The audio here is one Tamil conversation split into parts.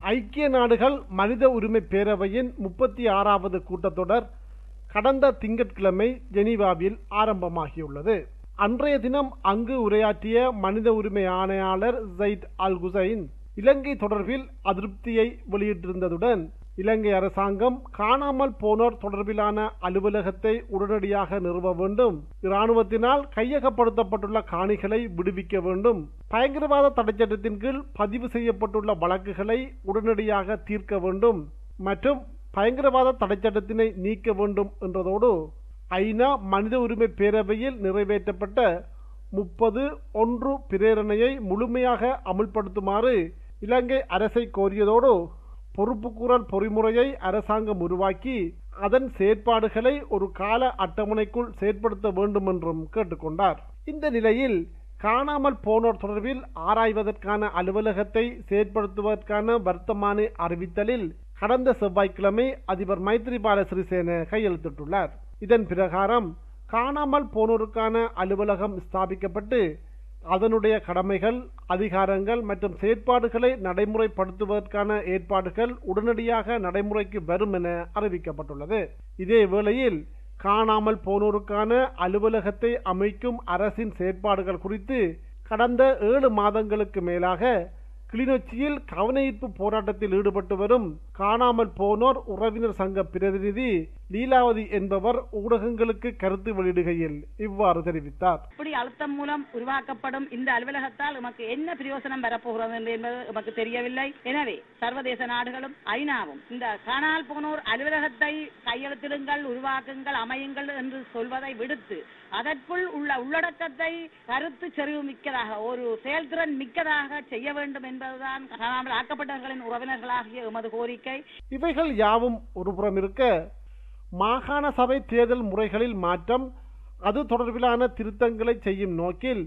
ஐக்கிய நாடுகள் மனித உரிமை பேரவையின் 36வது கூட்டத்தொடர் கடந்த திங்கட்கிழமை ஜெனீவாவில் ஆரம்பமாகியுள்ளது. அன்றைய தினம் அங்கு உரையாற்றிய மனித உரிமை ஆணையாளர் ஜயித் அல் ஹுசைன் இலங்கை தொடர்பில் அதிருப்தியை வெளியிட்டிருந்ததுடன் இலங்கை அரசாங்கம் காணாமல் போனோர் தொடர்பிலான அலுவலகத்தை உடனடியாக நிறுவ வேண்டும், இராணுவத்தினால் கையகப்படுத்தப்பட்டுள்ள காணிகளை விடுவிக்க வேண்டும், பயங்கரவாத தடைச்சட்டத்தின் கீழ் பதிவு செய்யப்பட்டுள்ள வழக்குகளை உடனடியாக தீர்க்க வேண்டும் மற்றும் பயங்கரவாத தடைச்சட்டத்தினை நீக்க வேண்டும் என்றதோடு ஐநா மனித உரிமை பேரவையில் நிறைவேற்றப்பட்ட 30.1 பிரேரணையை முழுமையாக அமுல்படுத்துமாறு இலங்கை அரசை கோரியதோடு பொறுப்புக்கூறல் பொறிமுறையை அரசாங்கம் உருவாக்கி அதன் செயற்பாடுகளை ஒரு கால அட்டவணைக்குள் செயற்படுத்த வேண்டும் என்றும் கேட்டுக்கொண்டார். இந்த நிலையில் காணாமல் போனோர் தொடர்பில் ஆராய்வதற்கான அலுவலகத்தை செயற்படுத்துவதற்கான வர்த்தமானி அறிவித்தலில் கடந்த செவ்வாய்க்கிழமை அதிபர் மைத்ரிபால சிறிசேன கையெழுத்திட்டுள்ளார். இதன் பிரகாரம் காணாமல் போனோருக்கான அலுவலகம் ஸ்தாபிக்கப்பட்டு அதனுடைய கடமைகள், அதிகாரங்கள் மற்றும் செயற்பாடுகளை நடைமுறைப்படுத்துவதற்கான ஏற்பாடுகள் உடனடியாக நடைமுறைக்கு வரும் என அறிவிக்கப்பட்டுள்ளது. இதே வேளையில் காணாமல் போனோருக்கான அலுவலகத்தை அமைக்கும் அரசின் செயற்பாடுகள் குறித்து கடந்த 7 மாதங்களுக்கு மேலாக கிளிநொச்சியில் கவனஈர்ப்பு போராட்டத்தில் ஈடுபட்டு வரும் காணாமல் போனோர் உறவினர் சங்க பிரதிநிதி லீலாவதி என்பவர் ஊடகங்களுக்கு கருத்து வெளியிடுகையில் இவ்வாறு தெரிவித்தார். இப்படி அழுத்தம் மூலம் உருவாக்கப்படும் இந்த அலுவலகத்தால் நமக்கு என்ன பிரயோசனம் வரப்போகிறது என்பது நமக்கு தெரியவில்லை. எனவே சர்வதேச நாடுகளும் ஐநாவும் இந்த காணாமல் போனோர் அலுவலகத்தை கையெழுத்திடுங்கள், உருவாக்குங்கள், அமையுங்கள் என்று சொல்வதை விடுத்து அதற்குள் உள்ள உள்ளடக்கத்தை கருத்து செறிவு மிக்கதாக, ஒரு செயல்திறன் மிக்கதாக செய்ய வேண்டும் என்பதுதான் காணாமல் ஆக்கப்பட்டவர்களின் உறவினர்களாகிய எமது கோரிக்கை. இவைகள் யாவும் ஒருபுறம் இருக்க, மாகாண சபை தேர்தல் முறைகளில் மாற்றம், அது தொடர்பிலான திருத்தங்களை செய்யும் நோக்கில்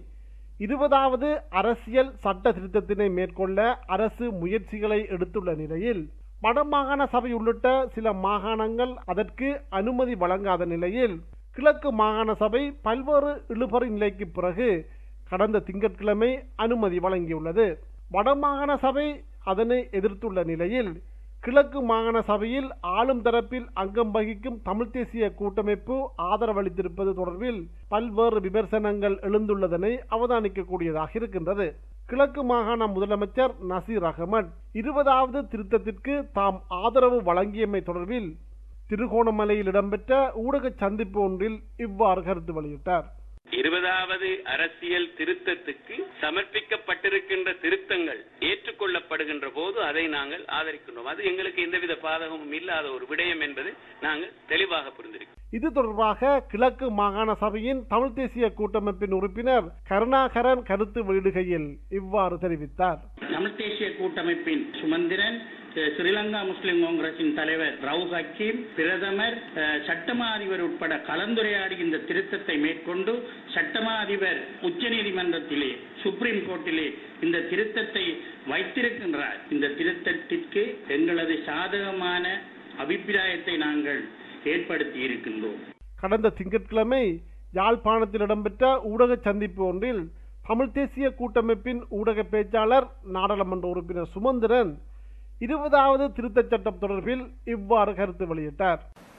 20வது அரசியல் சட்ட திருத்தத்தினை மேற்கொள்ள அரசு முயற்சிகளை எடுத்துள்ள நிலையில் வடமாகாண சபை உள்ளிட்ட சில மாகாணங்கள் அதற்கு அனுமதி வழங்காத நிலையில் கிழக்கு மாகாண சபை பல்வேறு இழுபறி நிலைக்கு பிறகு கடந்த திங்கட்கிழமை அனுமதி வழங்கியுள்ளது. வடமாகாண சபை அதனை எதிர்த்துள்ள நிலையில் கிழக்கு மாகாண சபையில் ஆளும் தரப்பில் அங்கம் வகிக்கும் தமிழ் தேசிய கூட்டமைப்பு ஆதரவளித்திருப்பது தொடர்பில் பல்வேறு விமர்சனங்கள் எழுந்துள்ளதனை அவதானிக்கக்கூடியதாக இருக்கின்றது. கிழக்கு மாகாண முதலமைச்சர் நசீர் அகமட் 20வது திருத்தத்திற்கு தாம் ஆதரவு வழங்கியமை தொடர்பில் திருகோணமலையில் இடம்பெற்ற ஊடக சந்திப்பு ஒன்றில் இவ்வாறு கருத்து வெளியிட்டார். 20வது அரசியல் திருத்தத்துக்கு சமர்ப்பிக்கப்பட்டிருக்கின்ற திருத்தங்கள் ஏற்றுக்கொள்ளப்படுகின்ற போது அதை நாங்கள் ஆதரிக்கின்றோம். அது எங்களுக்கு எந்தவித பாதகமும் இல்லாத ஒரு விடயம் என்பது நாங்கள் தெளிவாக புரிந்திருக்கிறோம். இது தொடர்பாக கிழக்கு மாகாண சபையின் தமிழ் தேசிய கூட்டமைப்பின் உறுப்பினர் கருணாகரன் கருத்து வெளியிடுகையில் இவ்வாறு தெரிவித்தார். தமிழ் தேசிய கூட்டமைப்பின் சுமந்திரன், ஸ்ரீலங்கா முஸ்லிம் காங்கிரசின் தலைவர் ரவுஸ் ஹக்கீம், பிரதமர், சட்டமா அதிபர் உட்பட கலந்துரையாடி இந்த திருத்தத்தை மேற்கொண்டு சட்டமா அதிபர் உச்ச நீதிமன்றத்திலே, சுப்ரீம் கோர்ட்டிலே இந்த திருத்தத்தை வைத்திருக்கின்றார். இந்த திருத்தத்திற்கு எங்களது சாதகமான அபிப்பிராயத்தை நாங்கள் ஏற்படுத்தி இருக்கின்றோம். கடந்த திங்கட்கிழமை யாழ்ப்பாணத்தில் இடம்பெற்ற ஊடக சந்திப்பு ஒன்றில் தமிழ் தேசிய கூட்டமைப்பின் ஊடக பேச்சாளர் நாடாளுமன்ற உறுப்பினர் சுமந்திரன் 20வது திருத்தச் சட்டம் தொடர்பில் இவ்வாறு கருத்து வெளியிட்டார்.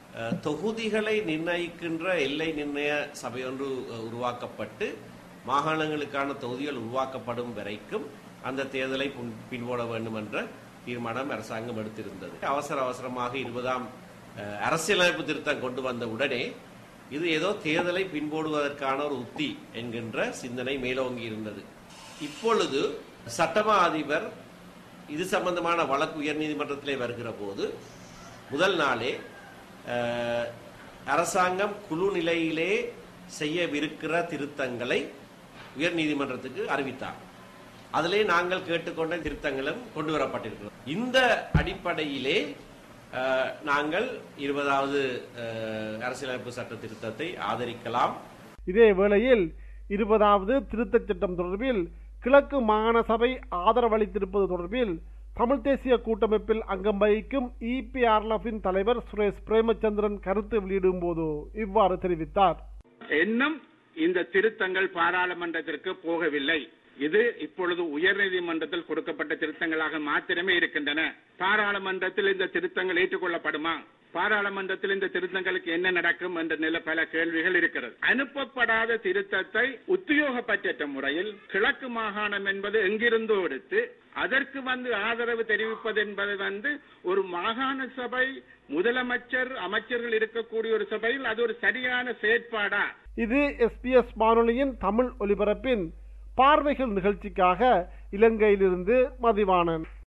தொகுதிகளை நிர்ணயிக்கின்ற எல்லை நிர்ணய சபை ஒன்று உருவாக்கப்பட்டு மாகாணங்களுக்கான தொகுதிகள் உருவாக்கப்படும் வரைக்கும் அந்த தேர்தலை பின்போட வேண்டும் என்ற தீர்மானம் அரசாங்கம் எடுத்திருந்தது. அவசரமாக 20ஆம் அரசியலமைப்பு திருத்தம் கொண்டு வந்த உடனே இது ஏதோ தேர்தலை பின்போடுவதற்கான ஒரு உத்தி என்கின்ற சிந்தனை மேலோங்கி இருந்தது. இப்பொழுது சட்டமா அதிபர் இது சம்பந்தமான வழக்கு உயர்நீதிமன்றத்திலே வருகிற போது முதல் நாளே அரசாங்கம் குழு நிலையிலே செய்யவிருக்கிற திருத்தங்களை உயர்நீதிமன்றத்துக்கு அறிவித்தார். அதிலே நாங்கள் கேட்டுக்கொண்ட திருத்தங்களும் கொண்டு வரப்பட்டிருக்கிறோம். இந்த அடிப்படையிலே நாங்கள் 20வது அரசியலமைப்பு சட்ட திருத்தத்தை ஆதரிக்கலாம். இதே வேளையில் 20வது திருத்தச் சட்டம் தொடர்பில் கிழக்கு மாகாண சபை ஆதரவளித்திருப்பது தொடர்பில் தமிழ் தேசிய கூட்டமைப்பில் அங்கம் வகிக்கும் இபிஆர்எல்எஃப்பின் தலைவர் சுரேஷ் பிரேமச்சந்திரன் கருத்து வெளியிடும் போது இவ்வாறு தெரிவித்தார். இன்னும் இந்த திருத்தங்கள் பாராளுமன்றத்திற்கு போகவில்லை. இது இப்பொழுது உயர்நீதிமன்றத்தில் கொடுக்கப்பட்ட திருத்தங்களாக மாத்திரமே இருக்கின்றன. பாராளுமன்றத்தில் இந்த திருத்தங்கள் ஏற்றுக்கொள்ளப்படுமா, பாராளுமன்றத்தில் இந்த திருத்தங்களுக்கு என்ன நடக்கும் என்ற நில பல கேள்விகள் இருக்கிறது. அனுப்பப்படாத திருத்தத்தை உத்தியோகப்பற்ற முறையில் கிழக்கு மாகாணம் என்பது எங்கிருந்தோ எடுத்து அதற்கு ஆதரவு தெரிவிப்பது என்பது ஒரு மாகாண சபை, முதலமைச்சர், அமைச்சர்கள் இருக்கக்கூடிய ஒரு சபையில் அது ஒரு சரியான செயற்பாடா? இது SBS வானொலியின் தமிழ் ஒலிபரப்பின் பார்வைகள் நிகழ்ச்சிக்காக இலங்கையிலிருந்து மதிவாணன்.